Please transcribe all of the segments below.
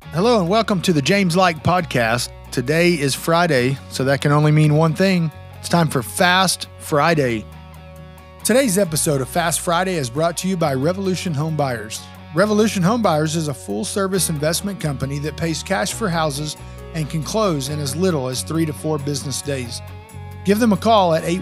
Hello and welcome to the James Like Podcast. Today is Friday, so that can only mean one thing. It's time for Fast Friday. Today's episode of Fast Friday is brought to you by Revolution Home Buyers. Revolution Home Buyers is a full-service investment company that pays cash for houses and can close in as little as 3 to 4 business days. Give them a call at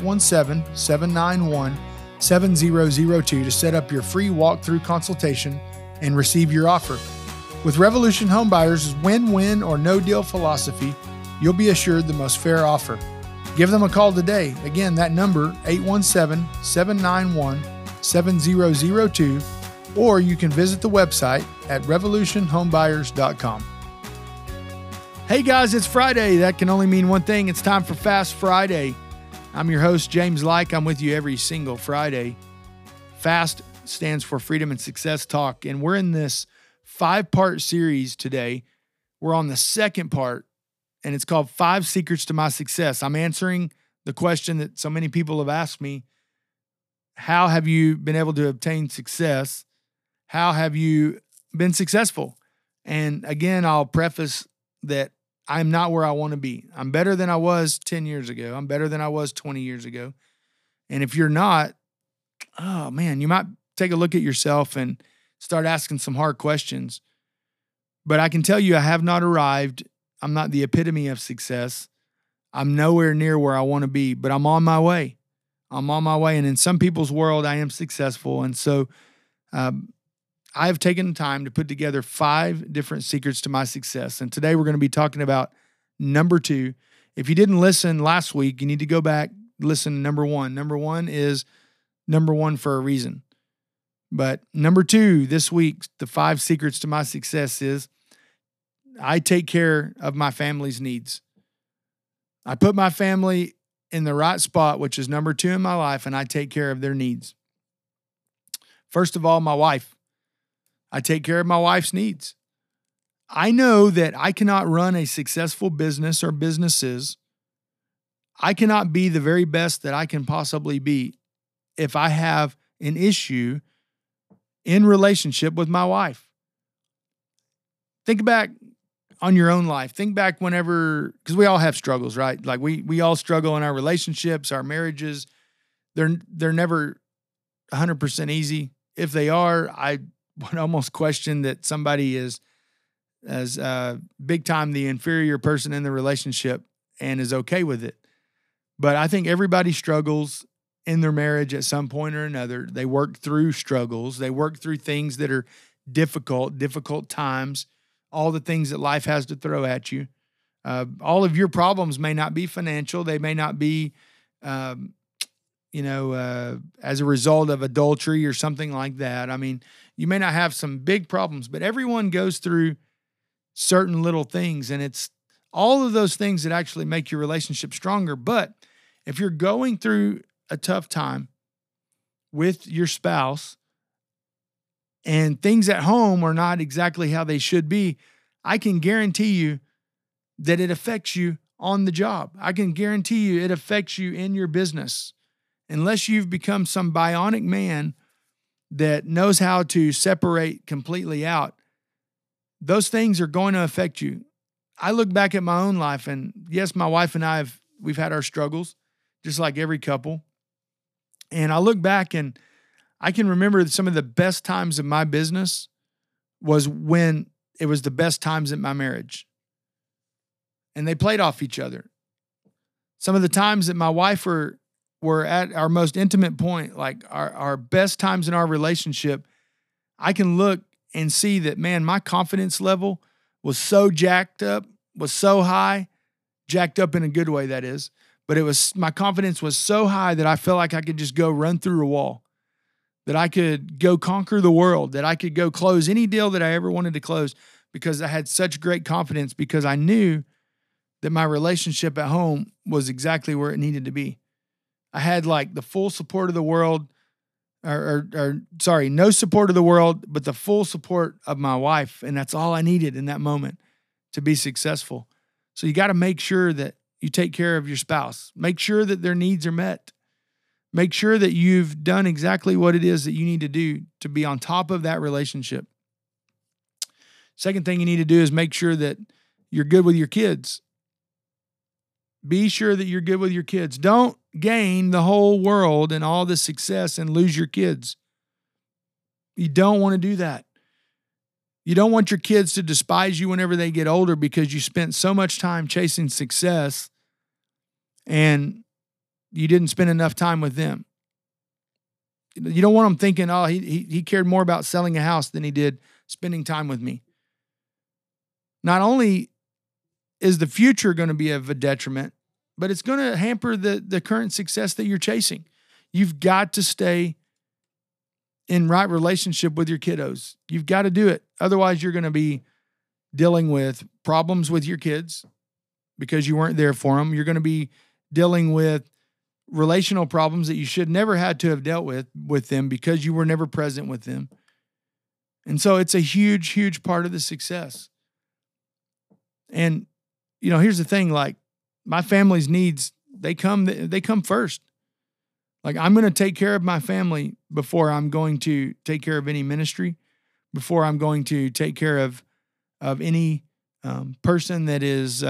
817-791-7002 to set up your free walkthrough consultation and receive your offer. With Revolution Home Buyers' win-win or no-deal philosophy, you'll be assured the most fair offer. Give them a call today. Again, that number, 817-791-7002, or you can visit the website at revolutionhomebuyers.com. Hey guys, it's Friday. That can only mean one thing. It's time for Fast Friday. I'm your host, James Like. I'm with you every single Friday. FAST stands for Freedom and Success Talk, and we're in this 5-part series today. We're on the second part, and it's called 5 Secrets to My Success. I'm answering the question that so many people have asked me. How have you been able to obtain success? How have you been successful? And again, I'll preface that I'm not where I want to be. I'm better than I was 10 years ago. I'm better than I was 20 years ago. And if you're not, oh man, you might take a look at yourself and start asking some hard questions. But I can tell you I have not arrived. I'm not the epitome of success. I'm nowhere near where I want to be, but I'm on my way. I'm on my way. And in some people's world, I am successful. And so I have taken time to put together 5 different secrets to my success. And today we're going to be talking about number 2. If you didn't listen last week, you need to go back, listen to number 1. Number 1 is number 1 for a reason. But number 2 this week, the 5 secrets to my success is I take care of my family's needs. I put my family in the right spot, which is number 2 in my life, and I take care of their needs. First of all, my wife. I take care of my wife's needs. I know that I cannot run a successful business or businesses. I cannot be the very best that I can possibly be if I have an issue in relationship with my wife. Think back on your own life. Think back whenever, because we all have struggles, right? Like we all struggle in our relationships, our marriages. They're never 100% easy. If they are, I would almost question that somebody is as big time the inferior person in the relationship and is okay with it. But I think everybody struggles in their marriage at some point or another. They work through struggles. They work through things that are difficult times, all the things that life has to throw at you. All of your problems may not be financial. They may not be, as a result of adultery or something like that. I mean, you may not have some big problems, but everyone goes through certain little things, and it's all of those things that actually make your relationship stronger. But if you're going through a tough time with your spouse and things at home are not exactly how they should be, I can guarantee you that it affects you on the job. I can guarantee you it affects you in your business. Unless you've become some bionic man that knows how to separate completely out, those things are going to affect you. I look back at my own life, and yes, my wife and we've had our struggles, just like every couple. And I look back and I can remember some of the best times of my business was when it was the best times in my marriage. And they played off each other. Some of the times that my wife were at our most intimate point, like our best times in our relationship, I can look and see that, man, my confidence level was so jacked up, was so high, jacked up in a good way, that is. But my confidence was so high that I felt like I could just go run through a wall, that I could go conquer the world, that I could go close any deal that I ever wanted to close because I had such great confidence, because I knew that my relationship at home was exactly where it needed to be. I had like the full support of the world, no support of the world, but the full support of my wife. And that's all I needed in that moment to be successful. So you got to make sure that you take care of your spouse. Make sure that their needs are met. Make sure that you've done exactly what it is that you need to do to be on top of that relationship. Second thing you need to do is make sure that you're good with your kids. Be sure that you're good with your kids. Don't gain the whole world and all the success and lose your kids. You don't want to do that. You don't want your kids to despise you whenever they get older because you spent so much time chasing success and you didn't spend enough time with them. You don't want them thinking, oh, he cared more about selling a house than he did spending time with me. Not only is the future going to be of a detriment, but it's going to hamper the current success that you're chasing. You've got to stay in right relationship with your kiddos. You've got to do it. Otherwise, you're going to be dealing with problems with your kids because you weren't there for them. You're going to be dealing with relational problems that you should never had to have dealt with them because you were never present with them. And so it's a huge, huge part of the success. And, you know, here's the thing, like my family's needs, they come first. Like I'm going to take care of my family before I'm going to take care of any ministry, before I'm going to take care of any person that is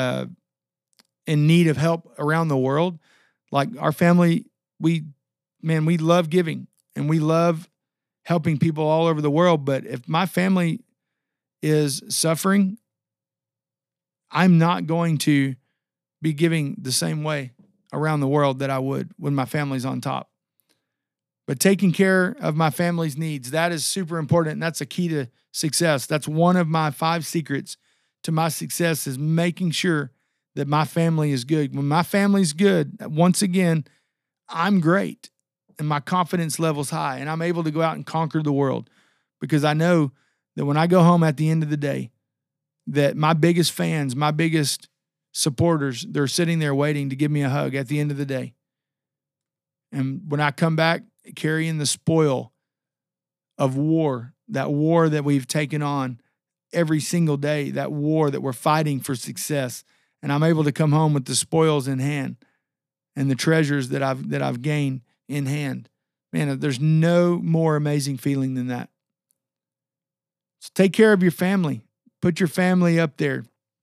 in need of help around the world. Like our family, we love giving and we love helping people all over the world. But if my family is suffering, I'm not going to be giving the same way around the world that I would when my family's on top. But taking care of my family's needs, that is super important. And that's a key to success. That's one of my 5 secrets to my success is making sure that my family is good. When my family's good, once again, I'm great and my confidence level's high and I'm able to go out and conquer the world because I know that when I go home at the end of the day, that my biggest fans, my biggest supporters, they're sitting there waiting to give me a hug at the end of the day. And when I come back carrying the spoil of war that we've taken on every single day, that war that we're fighting for success, and I'm able to come home with the spoils in hand and the treasures that I've gained in hand. Man, there's no more amazing feeling than that. So take care of your family. Put your family up there.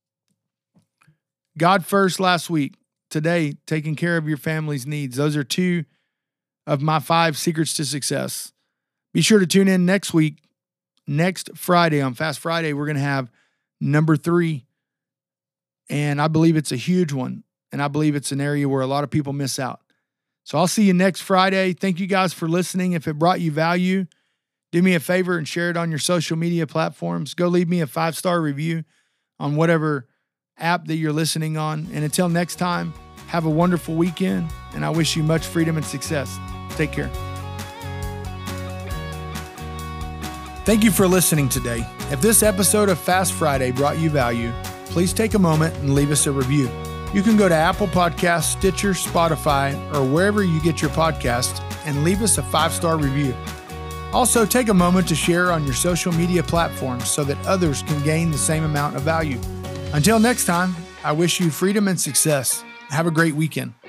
God first last week. Today, taking care of your family's needs. Those are 2 of my 5 secrets to success. Be sure to tune in next week. Next Friday, on Fast Friday, we're going to have number 3. And I believe it's a huge one. And I believe it's an area where a lot of people miss out. So I'll see you next Friday. Thank you guys for listening. If it brought you value, do me a favor and share it on your social media platforms. Go leave me a 5-star review on whatever app that you're listening on. And until next time, have a wonderful weekend. And I wish you much freedom and success. Take care. Thank you for listening today. If this episode of Fast Friday brought you value, please take a moment and leave us a review. You can go to Apple Podcasts, Stitcher, Spotify, or wherever you get your podcasts and leave us a 5-star review. Also, take a moment to share on your social media platforms so that others can gain the same amount of value. Until next time, I wish you freedom and success. Have a great weekend.